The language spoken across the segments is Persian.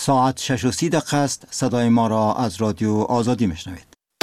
ساعت 6:30 است. صدای ما را از رادیو آزادی میشنوید.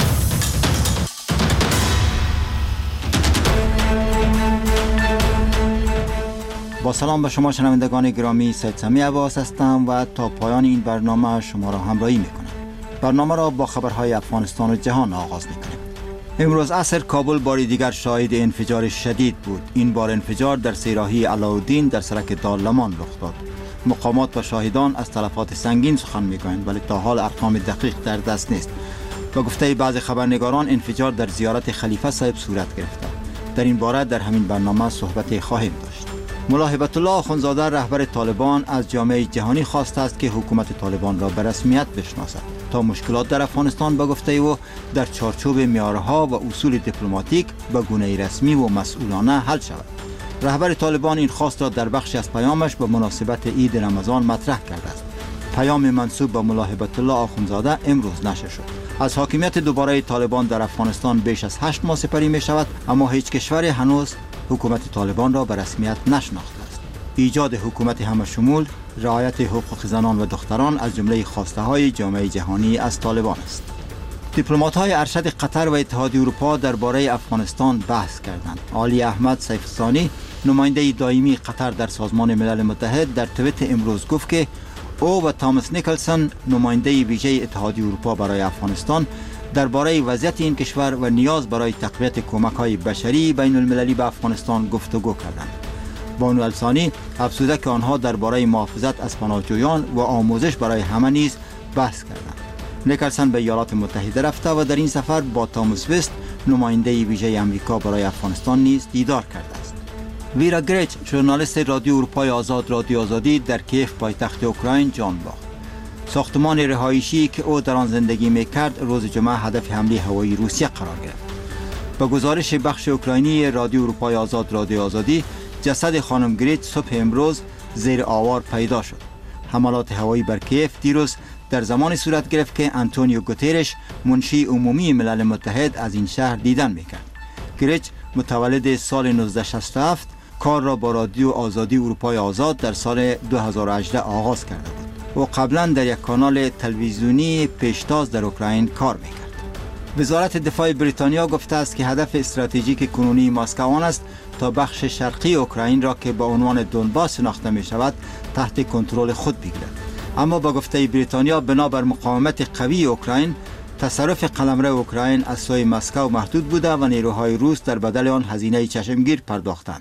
با سلام به شما شنوندگان گرامی، سید سمی عباس هستم و تا پایان این برنامه شما را همراهی میکنم. برنامه را با خبرهای افغانستان و جهان آغاز میکنیم. امروز عصر کابل بار دیگر شاهد انفجار شدید بود. این بار انفجار در سیراهی علاءالدین در سرک دارلمان رخ داد. مقامات و شاهدان از تلفات سنگین سخن میگویند، ولی تا حال ارقام دقیق در دست نیست. با گفته بعضی خبرنگاران انفجار در زیارت خلیفه صاحب صورت گرفته. در این باره در همین برنامه صحبت خواهیم داشت. ملا هیبت الله آخوندزاده رهبر طالبان از جامعه جهانی خواسته است که حکومت طالبان را به رسمیت بشناسد تا مشکلات در افغانستان به گفته او در چارچوب معیارها و اصول دیپلماتیک به گونه رسمی و مسئولانه حل شود. رهبر طالبان این خواست را در بخشی از پیامش به مناسبت عید رمضان مطرح کرده است. پیام منسوب به ملا هیبت الله آخوندزاده امروز نشر شد. از حاکمیت دوباره طالبان در افغانستان بیش از 8 ماه سپری می شود، اما هیچ کشوری هنوز حکومت طالبان را به رسمیت نشناخته است. ایجاد حکومت همه شمول، رعایت حقوق زنان و دختران از جمله خواسته های جامعه جهانی از طالبان است. دیپلمات های ارشد قطر و اتحادیه اروپا درباره افغانستان بحث کردند. علی احمد سیف‌الثانی، نماینده دائمی قطر در سازمان ملل متحد، در توییت امروز گفت که او و تامس نیکلسون، نماینده ویژه اتحادیه اروپا برای افغانستان، درباره وضعیت این کشور و نیاز برای تقویت کمک‌های بشری بین المللی به افغانستان گفتگو کردند. بانو الثانی افزوده که آنها درباره محافظت از پناهجویان و آموزش برای همه نیز بحث کردند. نیکلسون به ایالات متحده رفته و در این سفر با تامس وست، نماینده ویژه آمریکا برای افغانستان نیز دیدار کرده است. ویرا گریچ، ژورنالیست رادیو اروپای آزاد رادیو آزادی در کیف پایتخت اوکراین جان باخت. ساختمان رهایشی که او در آن زندگی می‌کرد روز جمعه هدف حمله هوایی روسیه قرار گرفت. با گزارش بخش اوکراینی رادیو اروپای آزاد رادیو آزادی، جسد خانم گریچ صبح امروز زیر آوار پیدا شد. حملات هوایی بر کیف دیروز در زمان صورت گرفت که آنتونیو گوترش، منشی عمومی ملل متحد، از این شهر دیدن می‌کرد. گریچ متولد سال 1967 کار را با رادیو آزادی اروپای آزاد در سال 2018 آغاز کرده بود. او قبلا در یک کانال تلویزیونی پیشتاز در اوکراین کار میکرد. وزارت دفاع بریتانیا گفته است که هدف استراتژیک کنونی مسکو آن است تا بخش شرقی اوکراین را که به عنوان دونباس شناخته می شود تحت کنترل خود بگیرد. اما با گفته بریتانیا بنابر مقاومت قوی اوکراین، تصرف قلمرو اوکراین از سوی مسکو محدود بوده و نیروهای روس در بدل آن هزینه چشمگیر پرداختند.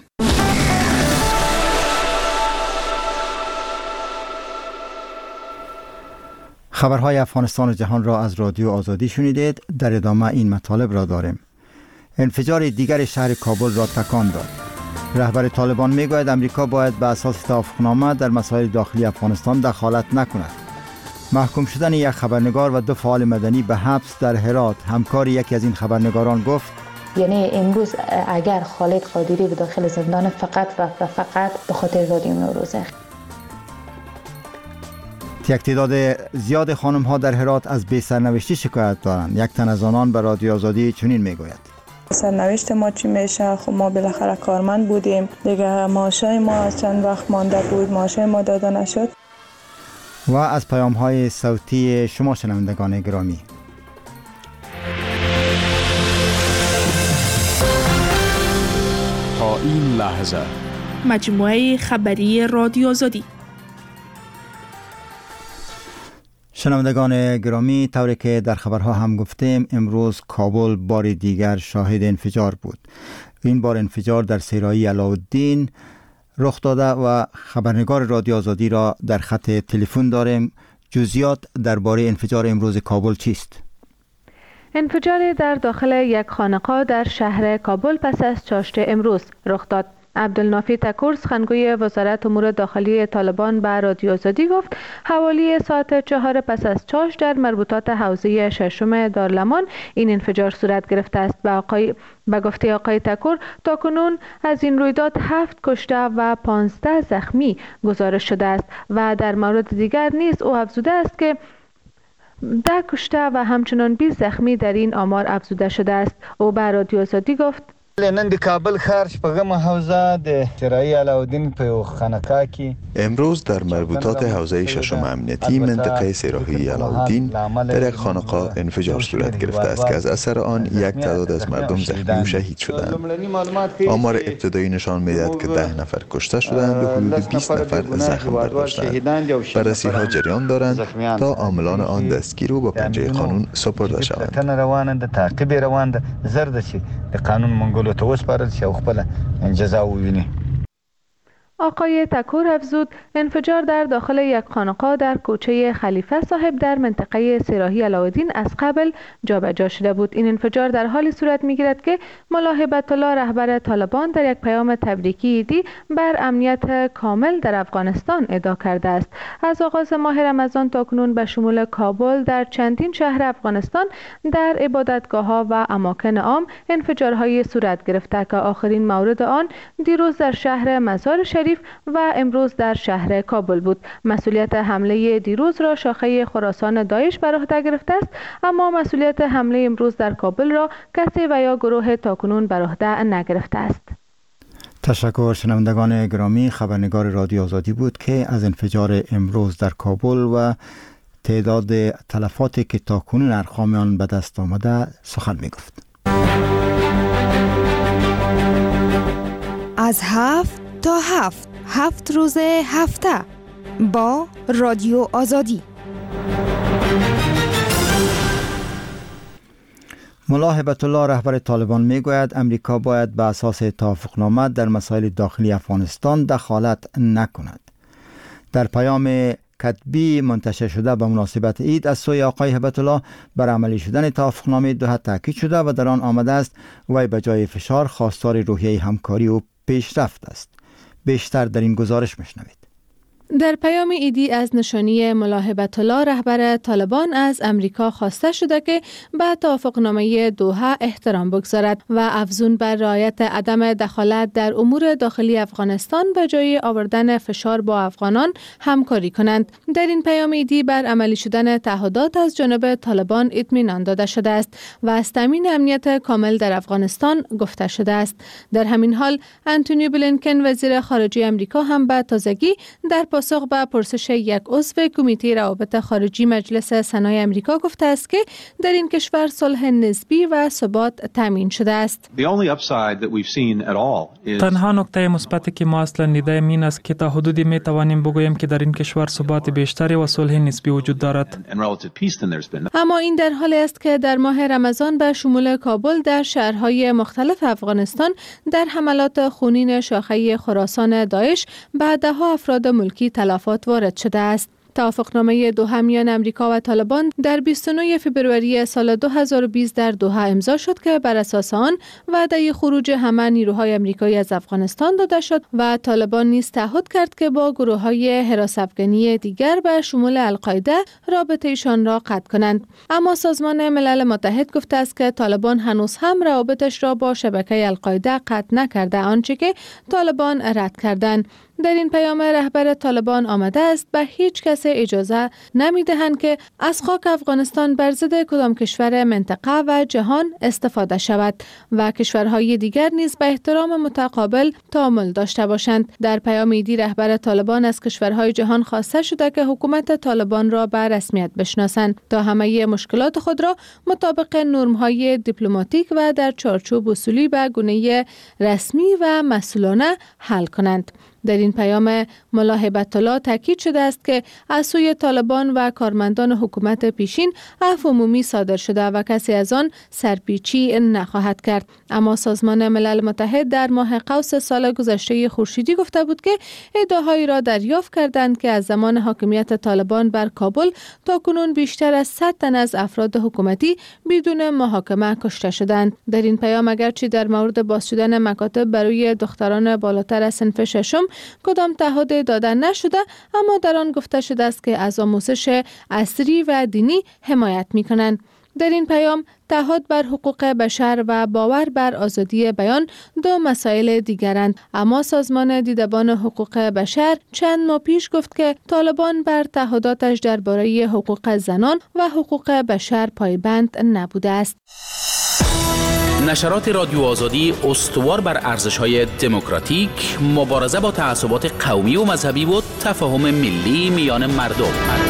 خبرهای افغانستان و جهان را از رادیو آزادی شنیدید. در ادامه این مطالب را داریم. انفجار دیگر شهر کابل را تکان داد. رهبر طالبان میگوید امریکا باید به اساس توافقنامه در مسائل داخلی افغانستان دخالت نکند. محکوم شدن یک خبرنگار و 2 فعال مدنی به حبس در هرات، همکار یکی از این خبرنگاران گفت: یعنی امروز اگر خالد قادری به داخل زندان فقط و فقط به خاطر رادیو نوروزه. یک تعداد زیاد خانم ها در هرات از بی سرنوشتی شکایت دارند. یک تن از آنان به رادیو آزادی چنین میگوید: سرنوشت ما چی میشه؟ خب ما بالاخره کارمند بودیم دیگه، معاشای ما از چند وقت مانده بود، معاشای ما داده نشد. و از پیام های صوتی شما شنوندگان گرامی. تا این لحظه مجموعه خبری رادیو آزادی. شنوندگان گرامی، طوری که در خبرها هم گفتیم، امروز کابل بار دیگر شاهد انفجار بود. این بار انفجار در سیراهی علاءالدین رخ داده و خبرنگار رادیو آزادی را در خط تلفن داریم. جزئیات درباره انفجار امروز کابل چیست؟ انفجار در داخل یک خانقاه در شهر کابل پس از چاشت امروز رخ داد. عبدالنافی تکور، سخنگوی وزارت امور داخلی طالبان، به رادیو آزادی گفت حوالی ساعت 4 پس از چاشت در مربوطات حوزه 6 دارلمان این انفجار صورت گرفته است. به گفته آقای تکور تاکنون از این رویداد 7 کشته و 15 زخمی گزارش شده است و در مورد دیگر نیز او افزوده است که 10 کشته و همچنان 20 زخمی در این آمار افزوده شده است. او به رادیو آزادی گفت نن د کابل ښار شپږم حوزه د چرایی علاءالدین په خانقاه کې امروز در مربوطات حوزه ششم امنیتی منطقه سراحی علاءالدین در یک خانقاه انفجار صورت گرفته است که از اثر آن یک تعداد از مردم زخمی و شهید شدند. آمار ابتدایی نشان می‌دهد که 10 نفر کشته شدند و حدود 20 نفر زخم برداشتند. بررسی‌ها جریان دارند تا عاملان آن دستگیر و با پنجه قانون سپرده شوند. روان ده تعقیب روان ده زرد چې د قانون منګولو ته وسپارل شي او خپل جزا وویني. آقای تکور افزود انفجار در داخل یک خانقاه در کوچه خلیفه صاحب در منطقه سراحی علاءالدین از قبل جابجا شده بود. این انفجار در حالی صورت می‌گیرد که ملا هیبت الله رهبر طالبان در یک پیام تبریکی عیدی بر امنیت کامل در افغانستان ادعا کرده است. از آغاز ماه رمضان تاکنون به شمول کابل در چندین شهر افغانستان در عبادتگاه‌ها و اماکن عام انفجارهای صورت گرفته که آخرین مورد آن دیروز در شهر مزار شریف و امروز در شهر کابل بود. مسئولیت حمله دیروز را شاخه خراسان داعش بر عهده گرفته است، اما مسئولیت حمله امروز در کابل را کسی و یا گروه تاکنون بر عهده نگرفته است. تشکر. شنوندگان گرامی، خبرنگار رادیو آزادی بود که از انفجار امروز در کابل و تعداد تلفاتی که تاکنون ارقام آن به دست آمده سخن می گفت. از 7 تا 7 روز هفته با رادیو آزادی. ملا هیبت الله رهبر طالبان میگوید امریکا باید به اساس توافقنامه در مسائل داخلی افغانستان دخالت نکند. در پیام کتبی منتشر شده به مناسبت عید از سوی آقای هیبت الله بر عملی شدن توافقنامه دوحه تاکید شده و در آن آمده است وی به جای فشار خواستار روحیه همکاری و پیشرفت است. بیشتر در این گزارش میشنوید. در پیام عیدی از نشانی ملا هیبت الله رهبر طالبان از امریکا خواسته شده که به توافقنامه دوحه احترام بگذارد و افزون بر رعایت عدم دخالت در امور داخلی افغانستان به جای آوردن فشار با افغانان همکاری کنند. در این پیام عیدی بر عملی شدن تعهدات از جانب طالبان اطمینان داده شده است و از تامین امنیت کامل در افغانستان گفته شده است. در همین حال انتونی بلینکن وزیر خارجه امریکا هم به تازگی در پاسخ به پرسش یک عضو کمیته روابط خارجی مجلس سنای امریکا گفته است که در این کشور صلح نسبی و ثبات تامین شده است. تنها نکته مثبتی که ما اصلا دیدیم این است که تا حدودی می توانیم بگوییم که در این کشور ثبات بیشتری و صلح نسبی وجود دارد. اما این در حالی است که در ماه رمضان به شمول کابل در شهرهای مختلف افغانستان در حملات خونین شاخه خراسان داعش به ده‌ها افراد ملکی تلفات وارد شده است. توافقنامه دوحه میان امریکا و طالبان در 29 فوریه سال 2020 در دوحه امضا شد که بر اساس آن وعده خروج همه نیروهای امریکایی از افغانستان داده شد و طالبان نیز تعهد کرد که با گروه‌های حراس افغانی دیگر به شمول القاعده رابطه‌شان را قطع کنند. اما سازمان ملل متحد گفته است که طالبان هنوز هم روابطش را با شبکه القاعده قطع نکرده، آنچه که طالبان رد کردند. در این پیام رهبر طالبان آمده است به هیچ کس اجازه نمی‌دهند که از خاک افغانستان بر ضد کدام کشور منطقه و جهان استفاده شود و کشورهای دیگر نیز به احترام متقابل تعامل داشته باشند. در پیام عیدی رهبر طالبان از کشورهای جهان خواسته شده که حکومت طالبان را به رسمیت بشناسند تا همه مشکلات خود را مطابق نرم‌های دیپلماتیک و در چارچوب اصولی به گونه رسمی و مسئولانه حل کنند. در این پیام ملا هیبت الله تاکید شده است که از سوی طالبان و کارمندان حکومت پیشین عفو عمومی صادر شده و کسی از آن سرپیچی نخواهد کرد. اما سازمان ملل متحد در ماه قوس سال گذشته خورشیدی گفته بود که ادعاهایی را دریافت کردند که از زمان حاکمیت طالبان بر کابل تاکنون بیشتر از 100 تن از افراد حکومتی بدون محاکمه کشته شدند. در این پیام اگرچه در مورد باز شدن مکاتب برای دختران بالاتر از صنف ششم کدام تعهد داده نشده، اما در آن گفته شده است که از آموزش عصری و دینی حمایت می کنند. در این پیام تعهد بر حقوق بشر و باور بر آزادی بیان دو مسائل دیگرند، اما سازمان دیدبان حقوق بشر چند ماه پیش گفت که طالبان بر تعهداتش درباره حقوق زنان و حقوق بشر پایبند نبوده است. نشرات رادیو آزادی استوار بر ارزش‌های دموکراتیک، مبارزه با تعصبات قومی و مذهبی و تفاهم ملی میان مردم.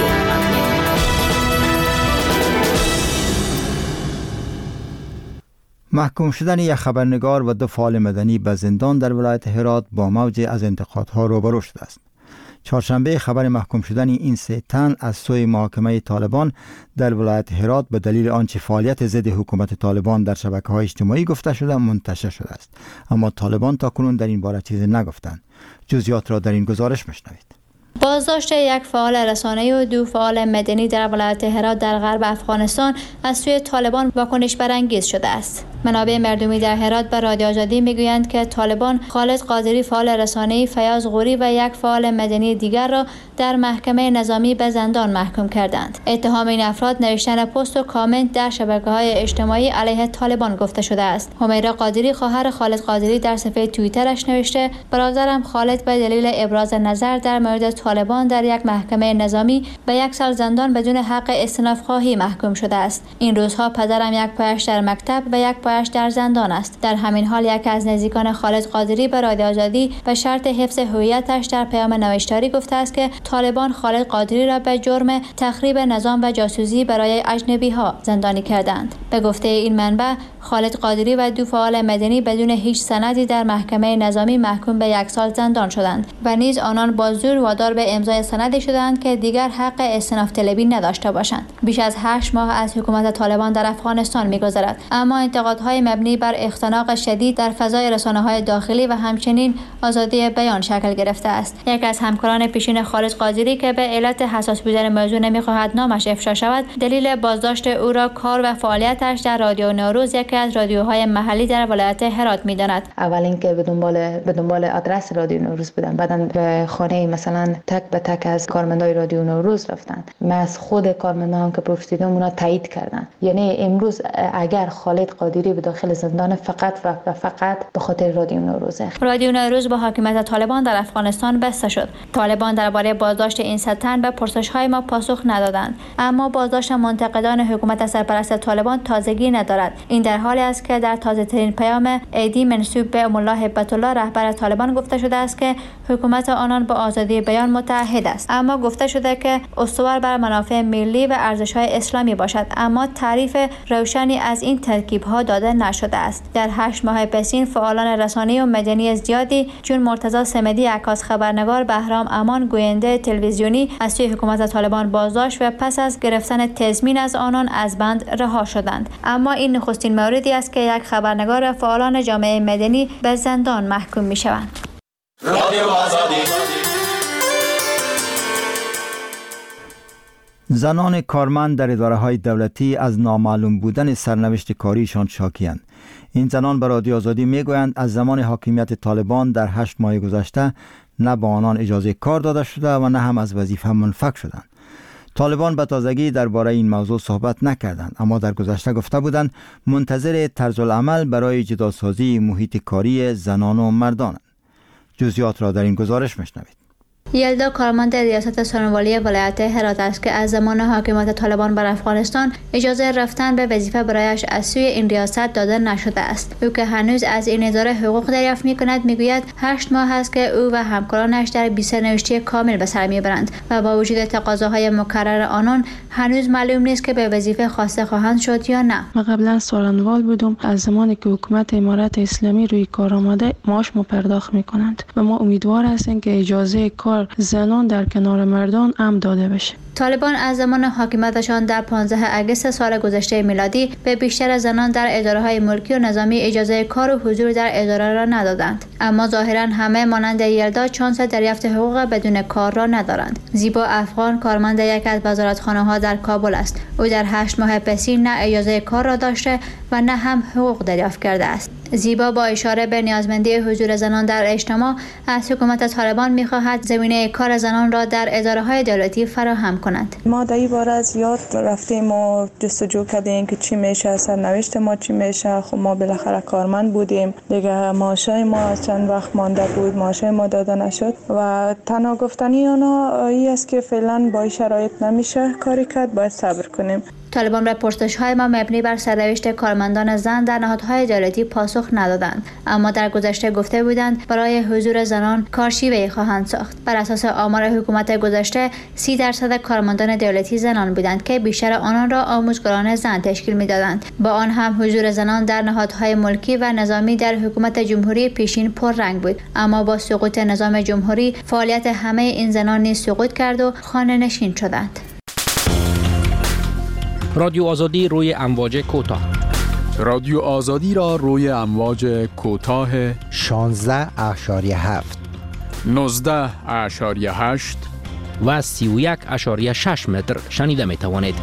محکوم شدن یک خبرنگار و 2 فعال مدنی به زندان در ولایت هرات با موج از انتقادها روبرو شده است. چهارشنبه خبر محکوم شدن این 3 تن از سوی محاکمه طالبان در ولایت هرات به دلیل آنچه فعالیت ضد حکومت طالبان در شبکه‌های اجتماعی گفته شده منتشر شده است، اما طالبان تاکنون در این باره چیزی نگفتند. جزئیات را در این گزارش میشنوید. بازداشت یک فعال رسانه‌ای و 2 فعال مدنی در ولایت هرات در غرب افغانستان از سوی طالبان واکنش برانگیز شده است. منابع مردمی در هرات به رادیو آزادی میگویند که طالبان خالد قادری فعال رسانه‌ای، فیاض غوری و یک فعال مدنی دیگر را در محکمه نظامی به زندان محکوم کردند. اتهام این افراد نوشتن پست و کامنت در شبکه‌های اجتماعی علیه طالبان گفته شده است. همیرا قادری خواهر خالد قادری در صفحه توییترش نوشته: برادرم خالد به دلیل ابراز نظر در مورد طالبان در یک محکمه نظامی به 1 سال زندان بدون حق استئناف خواهی محکوم شده است. این روزها پدرم یک پایش در مکتب و یک پایش در زندان است. در همین حال یکی از نزدیکان خالد قادری به رادیو آزادی به شرط حفظ هویتش در پیام نوشتاری گفته است که طالبان خالد قادری را به جرم تخریب نظام و جاسوسی برای اجنبی‌ها زندانی کردند. به گفته این منبع، خالد قادری و 2 فعال مدنی بدون هیچ سندی در محکمه نظامی محکوم به 1 سال زندان شدند و نیز آنان با زور وادار به امضای سندی شدند که دیگر حق استئناف طلبی نداشته باشند. بیش از 8 ماه از حکومت طالبان در افغانستان می‌گذرد، اما انتقادهای مبنی بر اختناق شدید در فضای رسانه‌های داخلی و همچنین آزادی بیان شکل گرفته است. یکی از همکاران پیشین خالد قادری که به علت حساس بودن موضوع نمی‌خواهد نامش افشا شود، دلیل بازداشت او را کار و فعالیتش در رادیو نوروز، یکی از رادیوهای محلی در ولایت هرات می‌داند. اول اینکه به دنبال آدرس رادیو نوروز بودن، بعداً به خانه مثلا تک به تک از کارمندای رادیو نوروز رفتن. من از خود کارمندان که پرسیدم اونا تایید کردن. یعنی امروز اگر خالد قادری به داخل زندان فقط و فقط به خاطر رادیو نوروزه. رادیو نوروز با حاکمیت طالبان در افغانستان بسته شد. طالبان درباره بازداشت این 3 تن به پرسش‌های ما پاسخ ندادند، اما بازداشت منتقدان حکومت سرپرست طالبان تازگی ندارد. این در حالی است که در تازه‌ترین پیام ایدی منسوب به ام الله هیبت الله رهبر طالبان گفته شده است که حکومت آنان با آزادی بیان متحد است، اما گفته شده که استوار بر منافع ملی و ارزش‌های اسلامی باشد، اما تعریف روشنی از این ترکیب‌ها داده نشده است. در 8 ماه پسین فعالان رسانه‌ای و مدنی زیادی چون مرتضی صمدی عکاس خبرنگار، بهرام امان گوینده تلویزیونی از سوی حکومت طالبان بازداشت و پس از گرفتن تضمین از آنان از بند رها شدند. اما این نخستین موردی است که یک خبرنگار و فعالان جامعه مدنی به زندان محکوم می‌شوند. زنان کارمند در اداره‌های دولتی از نامعلوم بودن سرنوشت کاریشان شاکی‌اند. این زنان به رادیو آزادی میگویند از زمان حاکمیت طالبان در 8 ماه گذشته نه به آنان اجازه کار داده شده و نه هم از وظیفه منفک شدند. طالبان به تازگی درباره این موضوع صحبت نکردند، اما در گذشته گفته بودند منتظر طرزالعمل برای جداسازی محیط کاری زنان و مردانند. جزئیات را در این گزارش میشنوید. یلدا کارمند ریاست سانوالی ولایت هرات است که از زمان حاکمیت طالبان بر افغانستان اجازه رفتن به وظیفه برایش از سوی این ریاست داده نشده است. او که هنوز از این اداره حقوق دریافت می‌کند میگوید 8 ماه است که او و همکارانش در بی‌سرنوشتی کامل به سر میبرند و با وجود تقاضاهای مکرر آنان هنوز معلوم نیست که به وظیفه خواسته خواهند شد یا نه. ما قبلا سارنوال بودم، از زمانی که حکومت امارت اسلامی روی کار آمده معاش پرداخت می‌کنند و ما امیدوار هستیم که اجازه کار زنان در کنار مردان هم داده بشه. طالبان از زمان حاکمیتشان در 15 اگست سال گذشته میلادی به بیشتر زنان در اداره‌های ملکی و نظامی اجازه کار و حضور در اداره را ندادند، اما ظاهراً همه مانند یلدا چانس دریافت حقوق بدون کار را ندارند. زیبا افغان کارمند یک از وزارتخانه‌ها در کابل است. او در 8 ماه پسین نه اجازه کار را داشته و نه هم حقوق دریافت کرده است. زیبا با اشاره به نیازمندی حضور زنان در اجتماع از حکومت طالبان می‌خواهد زمینه کار زنان را در اداره‌های دولتی فراهم کند. ما در این باره زیاد رفتیم و جستجو کردیم که چی میشه، سرنوشت ما چی میشه. خب ما بالاخره کارمند بودیم دیگه، معاشای ما چند وقت مانده بود، معاشای ما داده نشد و تنها گفتنی اونا این است که فعلا با شرایط نمیشه کاری کرد، باید صبر کنیم. طالبان به پرسش‌های ما مبنی بر سرنوشت کارمندان زن در نهادهای دولتی پاسخ ندادند، اما در گذشته گفته بودند برای حضور زنان کارشیوه‌ای خواهند ساخت. بر اساس آمار حکومت گذشته 30% کارمندان دولتی زنان بودند که بیشتر آنان را آموزگاران زن تشکیل می‌دادند. با آن هم حضور زنان در نهادهای ملکی و نظامی در حکومت جمهوری پیشین پررنگ بود، اما با سقوط نظام جمهوری فعالیت همه این زنان نیز سقوط کرد و خانه‌نشین شدند. رادیو آزادی روی امواج کوتاه. رادیو آزادی را روی امواج کوتاه 16.7 19.8 و 31.6 متر شنیده می توانید.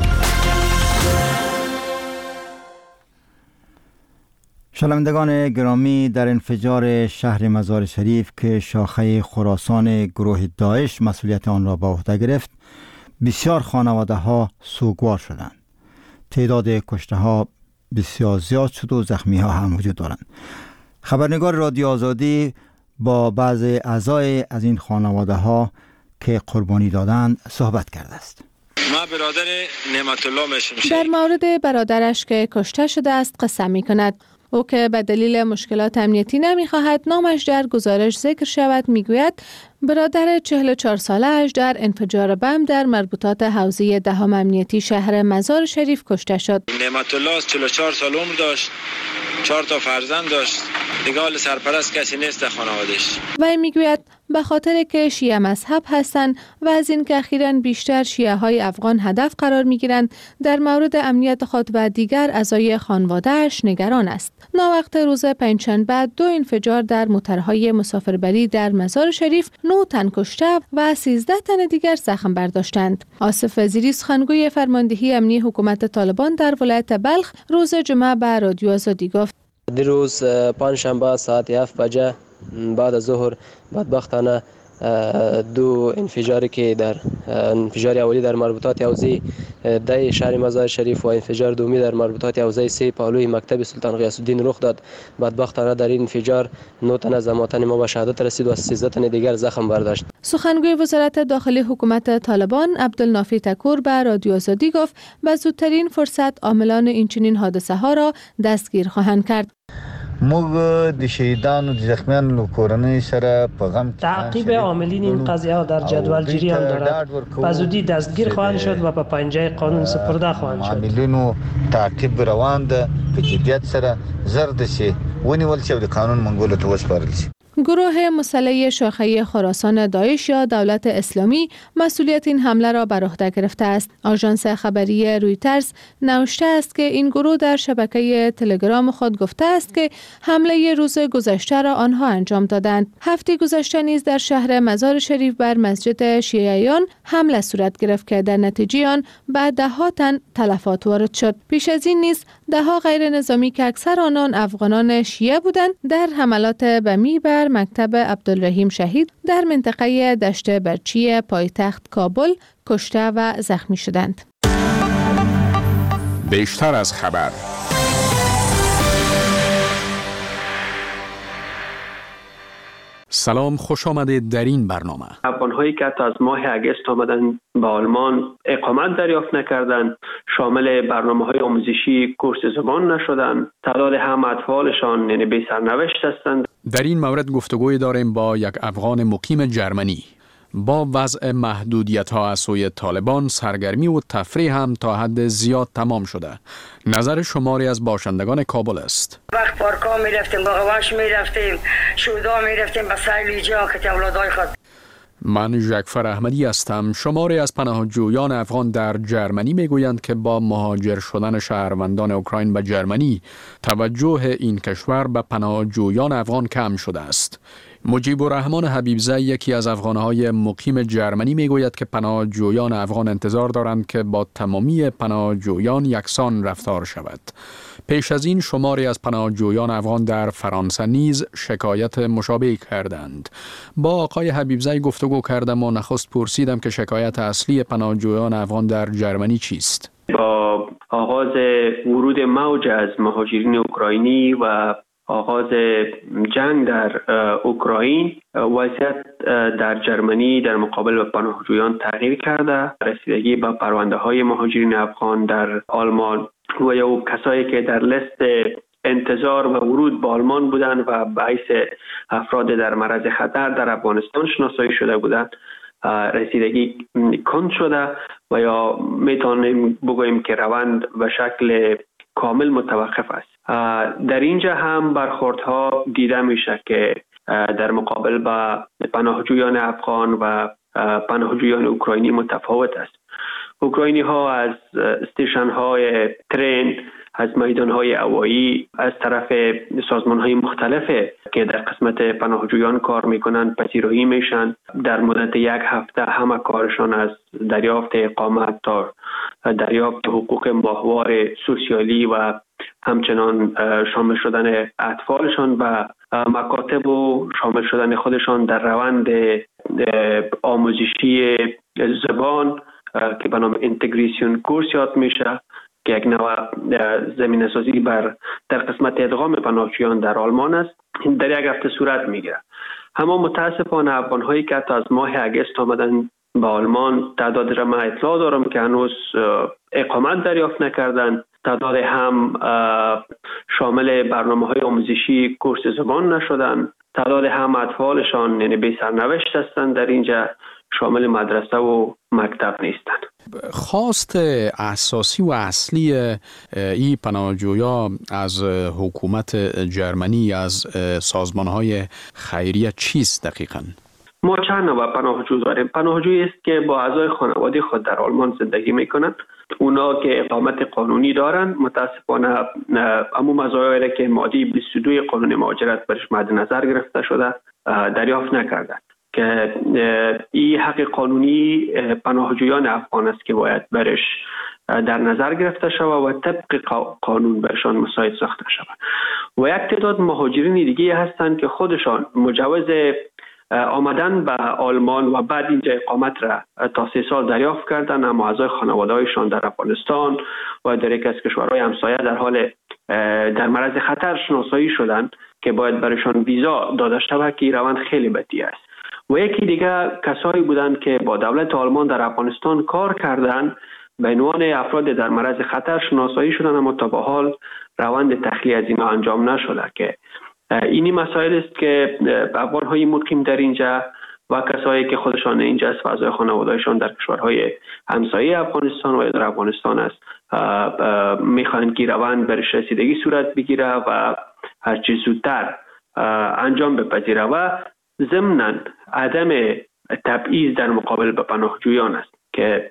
شنوندگان گرامی، در انفجار شهر مزار شریف که شاخه خراسان گروه داعش مسئولیت آن را به عهده گرفت، بسیار خانواده ها سوگوار شدند. تعداد کشته ها بسیار زیاد شد و زخمی ها هم وجود دارند. خبرنگار رادیو آزادی با بعضی اعضای از این خانواده ها که قربانی دادند صحبت کرده است. ما برادر نعمت الله میشم. در مورد برادرش که کشته شده است قصه می کند. او که به دلیل مشکلات امنیتی نمی‌خواهد نامش در گزارش ذکر شود میگوید برادر 44 ساله‌اش در انفجار بم در مربوطات حوزه دهم امنیتی شهر مزار شریف کشته شد. نعمت الله 44 سال عمر داشت، 4 تا فرزند داشت، دیگه حال سرپرست کسی نیست خانواده‌اش. و میگوید به خاطر که شیعه مذهب هستند و از این که اخیراً بیشتر شیعه های افغان هدف قرار میگیرند، در مورد امنیت خود و دیگر اعضای خانواده‌اش نگران است. ناوقت روز پنجشنبه 2 انفجار در موترهای مسافربری در مزار شریف 9 تن کشته و 13 تن دیگر زخم برداشتند. آصف وزیری سخنگوی فرماندهی امنی حکومت طالبان در ولایت بلخ روز جمعه به رادیو آزادی گفت: دیروز پنجشنبه ساعت 7 بجه بعد از ظهر بدبختانه 2 انفجاری که در انفجار اولی در مربوطات حوزه 10 شهر مزار شریف و انفجار دومی در مربوطات حوزه 3 پهلوی مکتب سلطان غیاث الدین رخ داد. بدبختانه در این انفجار 9 تن از امواتن ما به شهادت رسید و 13 تن دیگر زخم برداشت. سخنگوی وزارت داخلی حکومت طالبان عبدالنافی تکور به رادیو آزادی گفت به زودترین فرصت عاملان این چنین حادثه ها را دستگیر خواهند کرد. موږ د شهیدانو د زخمیانو کورنۍ سره په غم تعقیب عاملین این قضیه ها در جدول جریان دارد. به زودی دستگیر خواهند شد و به پنجه قانون سپرده خواهند شد. عاملینو تعقیب روان ده په جدیت سره زر دسي ونیول شي د قانون منګولو ته وسپارل شي. گروه مسلح شاخه خراسان داعش یا دولت اسلامی مسئولیت این حمله را بر عهده گرفته است. آژانس خبری رویترز نوشته است که این گروه در شبکه تلگرام خود گفته است که حمله روز گذشته را آنها انجام دادند. هفته گذشته نیز در شهر مزار شریف بر مسجد شیعیان حمله صورت گرفت که در نتیجه آن به 10 تن تلفات وارد شد. پیش از این نیز 10 غیر نظامی که اکثر آنان افغانان شیعه بودند در حملات بمی بر مکتب عبدالرحیم شهید در منطقه دشت برچی پایتخت کابل کشته و زخمی شدند. بیشتر از خبر. سلام، خوش آمدید در این برنامه. افغان‌هایی که حتی از ماه اگست آمدن به آلمان اقامت دریافت نکردند، شامل برنامه‌های آموزشی کورس زبان نشدند، تعداد هم اطفالشان یعنی بی سرنوشت هستند. در این مورد گفتگوی داریم با یک افغان مقیم جرمنی. با وضع محدودیت‌ها از سوی طالبان سرگرمی و تفریح هم تا حد زیاد تمام شده. نظر شماری از باشندگان کابل است. وقت پارکا می‌رفتیم، باغواش می‌رفتیم، شودا می‌رفتیم به سیل جا که اولادای خود. من جعفر احمدی هستم. شماری از پناهجویان افغان در جرمنی میگویند که با مهاجر شدن شهروندان اوکراین به جرمنی توجه این کشور به پناهجویان افغان کم شده است. مجیب الرحمن حبیبزی یکی از افغانهای مقیم جرمنی میگوید که پناهجویان افغان انتظار دارند که با تمامی پناهجویان یکسان رفتار شود. پیش از این شماری از پناهجویان افغان در فرانسه نیز شکایت مشابه کردند. با آقای حبیبزی گفتگو کردم و نخست پرسیدم که شکایت اصلی پناهجویان افغان در جرمنی چیست؟ با آغاز ورود موج از مهاجرین اوکراینی و آغاز جنگ در اوکراین وضعیت در جرمنی در مقابل پناهجویان تغییر کرده. رسیدگی به پرونده های مهاجرین افغان در آلمان و یا کسایی که در لیست انتظار و ورود به آلمان بودند و باعث افراد در معرض خطر در افغانستان شناسایی شده بودند رسیدگی کند شده و یا میتونیم بگوییم که روند به شکل کامل متوقف است. در اینجا هم برخوردها دیده میشه که در مقابل با پناهجویان افغان و پناهجویان اوکراینی متفاوت است. اوکراینی ها از استیشن های ترین، از میدان های هوایی، از طرف سازمان های مختلف که در قسمت پناهجویان کار میکنند پذیرایی میشن. در مدت 1 هفته همه کارشان از دریافت اقامت تا دریافت حقوق ماهوار سوسیالی و همچنان شامل شدن اطفالشان و مکاتب و شامل شدن خودشان در روند آموزشی زبان که به نام اینتگریشن کورس یاد میشه که یک نوع زمینه سازی در قسمت ادغام پناهجویان در آلمان است. در 1 هفته صورت میگیره. اما متاسفانه افغان‌هایی که حتی از ماه اگست آمدن به آلمان تعداد را من اطلاع دارم که هنوز اقامت دریافت نکردن. تعداد هم شامل برنامه‌های آموزشی کورس زبان نشدن. تعداد هم اطفالشان یعنی بی سرنوشت هستند در اینجا، شامل مدرسه و مکتب نیستند. خواست اساسی و اصلی این پناهجویا از حکومت جرمنی، از سازمان‌های خیریه چیست دقیقاً؟ ما چند نوع پناهجو داریم. پناهجویی است که با اعضای خانواده خود در آلمان زندگی میکنند. اونا که اقامت قانونی دارند متاسفانه همون مزایایی که ماده 22 قانون مهاجرت برش مد نظر گرفته شده دریافت نکردند که این حق قانونی پناهجویان افغان است که باید برش در نظر گرفته شود و طبق قانون برشان مساعد ساخته شود. و یک تعداد مهاجرین دیگه هستند که خودشان مجوز آمدن به آلمان و بعد اینجا اقامت را تا 3 سال دریافت کردن، اما اعضای خانواده‌هایشان در افغانستان و در یک از کشورهای همسایه در حال در معرض خطر شناسایی شدند که باید برایشان ویزا داده شود که این روند خیلی بدی است. و یکی دیگه کسایی بودند که با دولت آلمان در افغانستان کار کردند، به عنوان افراد در معرض خطر شناسایی شدند، اما تا به حال روند تخلیه از اینا انجام نشده که اینی مسائل است که افغان‌های مقیم در اینجا و کسایی که خودشان اینجا است و اعضای خانواده‌شان در کشورهای همسایه افغانستان و در افغانستان است می‌خواهند که روند برش رسیدگی صورت بگیره و هر چیز زودتر انجام بپذیره و ضمناً عدم تبعیض در مقابل به پناهجویان است که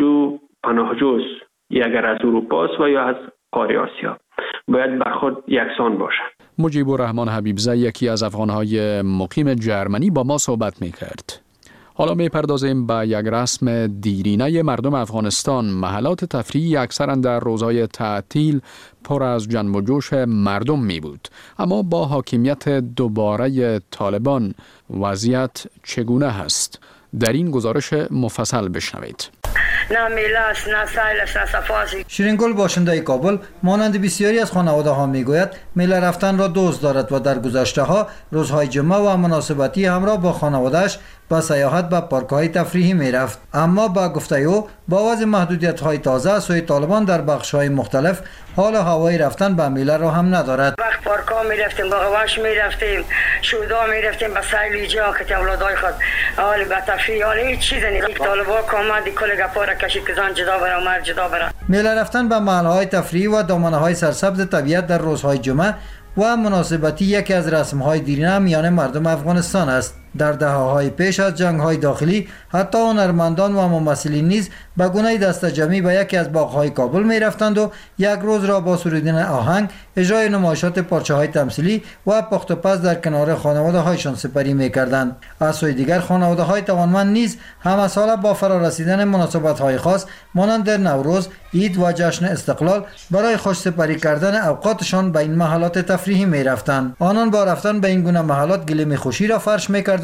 پناهجوست اگر از اروپا است و یا از قاره آسیا باید برخورد یکسان باشد. مجیب الرحمن حبیبزاده یکی از افغان‌های مقیم جرمنی با ما صحبت می‌کرد. حالا می‌پردازیم به یک رسم دیرینه مردم افغانستان. محلات تفریحی اکثراً در روزهای تعطیل پر از جنب و جوش مردم می بود. اما با حاکمیت دوباره طالبان وضعیت چگونه هست؟ در این گزارش مفصل بشنوید. نه میلاس، نه سایلس، نه صفاسی. شیرینگل باشنده کابل مانند بسیاری از خانواده ها میگوید میل رفتن را دوست دارد و در گذشته ها روزهای جمعه و مناسبتی همراه با خانواده‌اش با سیاحت به پارک‌های تفریحی میرفت، اما با گفته او با وضع محدودیت‌های تازه از سوی طالبان در بخش‌های مختلف حال و هوای رفتن به میله را هم ندارد. وقت پارک‌ها میرفتیم، باغ‌واش میرفتیم، شودا میرفتیم، به سیل جا که اولادای خود حال به تفریح حال هیچ چیزی نیست. طالبا کامل کل گپا را کشید که زن جدا بره و مرد جدا بره. میله رفتن به محل‌های تفریحی و دامنه‌های سرسبز طبیعت در روزهای جمعه و مناسبتی یکی از رسم‌های دیرینه میان مردم افغانستان است. در دهه‌های پیش از جنگ‌های داخلی حتی هنرمندان و ممثلین نیز به گونه دسته جمعی به یکی از باغ‌های کابل می‌رفتند و یک روز را با سرودن آهنگ، اجرای نمایشات پارچه‌های تمثیلی و پخت و پز در کنار خانواده‌هایشان سپری می‌کردند. از سوی دیگر خانواده‌های توانمند نیز همه ساله با فرارسیدن مناسبت‌های خاص مانند نوروز، عید و جشن استقلال برای خوش سپری کردن اوقاتشان به این محلات تفریحی می‌رفتند. آنان با رفتن به این گونه محلات گلیم خوشی را فرش می‌کردند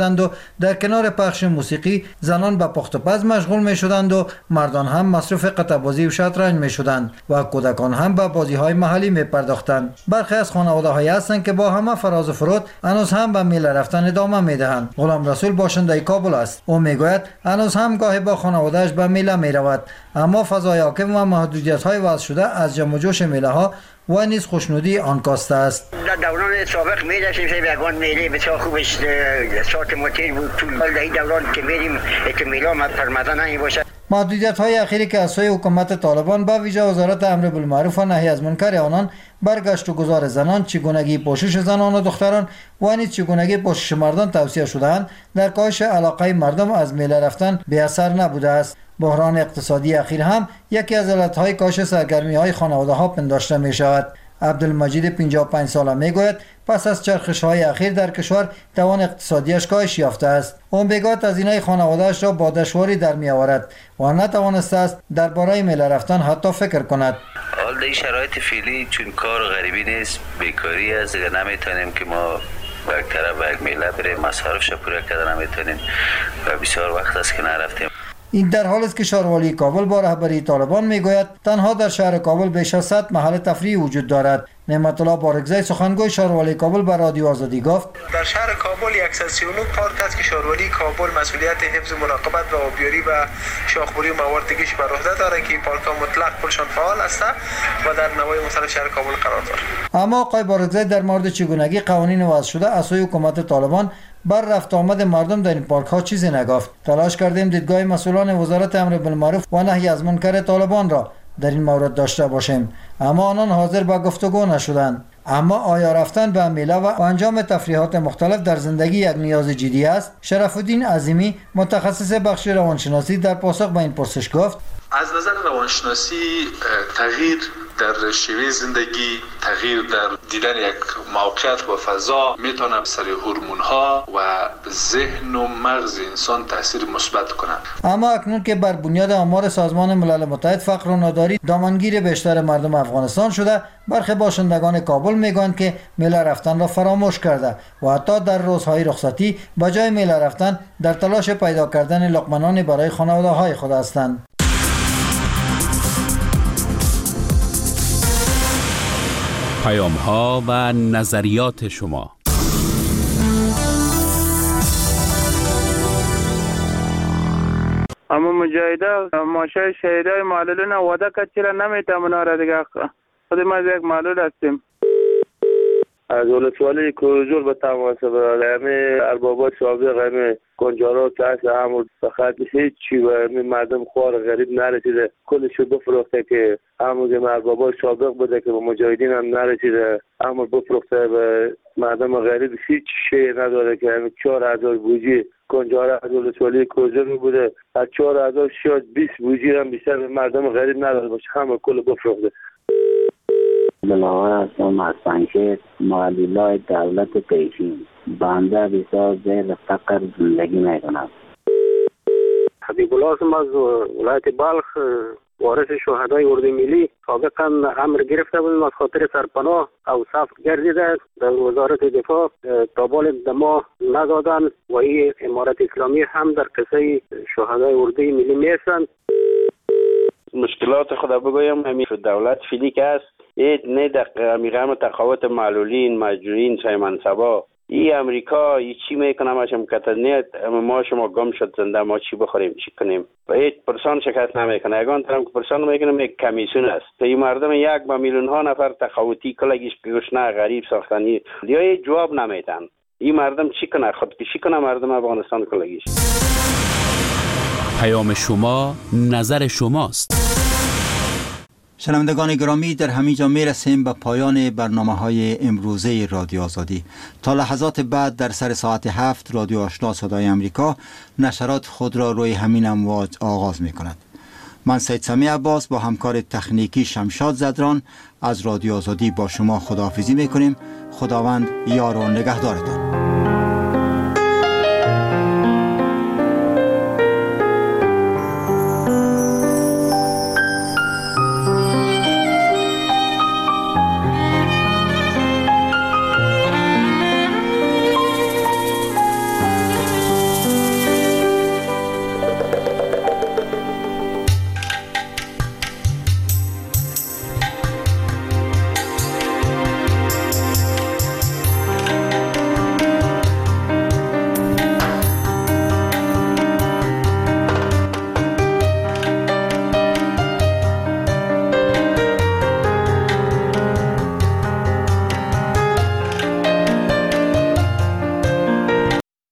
کردند و در کنار پخش موسیقی زنان به پخت و پز مشغول می شدند و مردان هم مصروف قطع بازی و شطرنج می شدند و کودکان هم به بازی های محلی می پرداختند. برخی از خانواده هایی هستند که با همه فراز و فرود هنوز هم به میله رفتن ادامه می دهند. غلام رسول باشنده کابل است. او می گوید هنوز هم گاهی با خانواده‌اش به میله می رود، اما فضای حاکم و محدودیت های وضع شده از جمع و جوش میله ها و نیز خوشنودی آن کاسته است. در دوران سابق می‌داشتیم که یگان میله بسیار خوبش ساعت متر بود. طول در این دوران که میریم که میله پرمزه نمیباشد. محدودیت های اخیری که از سوی حکومت طالبان به ویژه وزارت امر بالمعروف و نهی از منکر آنان برگشت و گذار زنان، چگونگی پوشش زنان و دختران و نیز چگونگی پوشش مردان توصیه شده‌اند، در کاهش علاقه مردم از میله رفتن بی اثر نبوده است. بحران اقتصادی اخیر هم یکی از علتهای کاهش سرگرمی های خانواده ها پنداشته می شود. عبدالمجید 55 ساله می گوید پس از چرخش های اخیر در کشور توان اقتصادیش کاهش یافته است. اون بگوید هزینه خانواده‌اش را با دشواری در می آورد و نتوانسته است درباره میله رفتن حتی فکر کند. حال در این شرایط فعلی چون کار غریبی نیست، بیکاری است، نمیتونیم که ما به یک طرف به یک میله بریم، مصارفش پوره کردن نمیتونیم و بسیار وقت است که نرفتیم. این در حال است که شهروالی کابل با رهبری طالبان میگوید تنها در شهر کابل بیش از 100 محل تفریحی وجود دارد. نعمت الله بارگزی سخنگوی شهروالی کابل به رادیو آزادی گفت در شهر کابل 139 پارک است که شهروالی کابل مسئولیت حفظ مراقبت و آبیاری و شاخبری و موارد دیگه‌اش بر عهده دارد که این پارک ها مطلق پولشان فعال است و در نواحی مختلف شهر کابل قرار دارد. اما آقای بارگزی در مورد چگونگی قوانین وضع شده از سوی حکومت طالبان بر رفت آمد مردم در این پارک ها چیزی نگفت. تلاش کردیم دیدگاه مسئولان وزارت امر بالمعروف و نهی از منکر طالبان را در این مورد داشته باشیم، اما آنان حاضر به گفتگو نشدند. اما آیا رفتن به میله و انجام تفریحات مختلف در زندگی یک نیاز جدی است؟ شرف الدین عظیمی متخصص بخش روانشناسی در پاسخ به این پرسش گفت از نظر روانشناسی تغییر در شیوه زندگی، تغییر در دیدن یک موقعیت و فضا میتونه سر هورمون‌ها و ذهن و مغز انسان تاثیر مثبت کنند. اما اکنون که بر بنیاد آمار سازمان ملل متحد فقر و ناداری دامنگیر بیشتر مردم افغانستان شده، برخی باشندگان کابل میگویند که میله رفتن را فراموش کرده و حتی در روزهای رخصتی به جای میله رفتن در تلاش پیدا کردن لقمه‌نانی برای خانواده‌های خود هستند. پیام ها و نظریات شما. اما مجاهده ماشای شهیدای معلولین وعده کرد چرا نمیتونه را دیگه خودم از یک معلول هستیم. از ولسوالی کوزور به تماس برای همه اربابات سابق همه کنجارا که هست همون فقط هیچ چی و مردم خوار غریب نرسیده کلشو بفروخته که همون اربابات سابق بوده که به مجاهدین هم نرسیده همون بفروخته به مردم غریب هیچ شی نداره که همین 4000 بوجی کنجارا از ولسوالی کوزور بوده از 4000 شاید 20 بوجی هم بیشتر به مردم غریب نداره باشه همون کل بفروخته. بلاور هستم از پنکه معلولای دولت پیشین بنده بسیار زیر فقر زندگی میکنم. حبیب الله هستم از ولایت بلخ وارث شهدای اردوی ملی. سابقا امر گرفته بودیم از خاطر سرپناه او صف گردیده در وزارت دفاع تابال دما ندادن و این امارت اسلامی هم در قصه شهدای اردوی ملی میرسند. مشکلات خدا بگویم همین دولت فیلی که است نه در میغم تقاوت معلولین مجروحین سای منصبا ای امریکا ای چی میکنم اشم کتنیت ما شما گم شد زنده ما چی بخوریم چی کنیم و هیچ پرسان شکست نمیکنه یگان طرف که پرسان میکنم یک کمیسیون است این مردم یک با میلیون ها نفر تقاوتی کلگیش گشنه غریب ساختنی یا جواب نمیدن این مردم چی کنه خودکشی کنه مردم افغانستان کلگیش. پیام شما نظر شماست. شنوندگان گرامی در همینجا میرسیم به پایان برنامه‌های امروزه رادیو آزادی. تا لحظات بعد در سر ساعت 7 رادیو آشنا صدای امریکا نشرات خود را روی همین امواج آغاز می کند. من سید سمی عباس با همکار تکنیکی شمشاد زدران از رادیو آزادی با شما خداحافظی می کنیم. خداوند یار و نگهدارتان.